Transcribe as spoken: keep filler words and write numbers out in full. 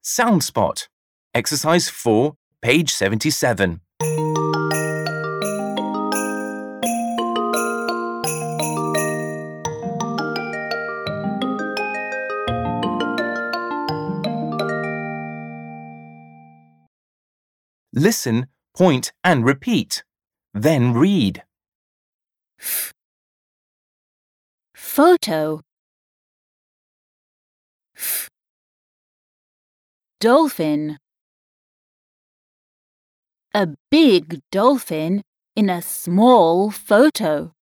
Sound spot. Exercise four, page seventy-seven. Listen, point and repeat. Then read. F. Photo. F. Dolphin. A big dolphin in a small photo.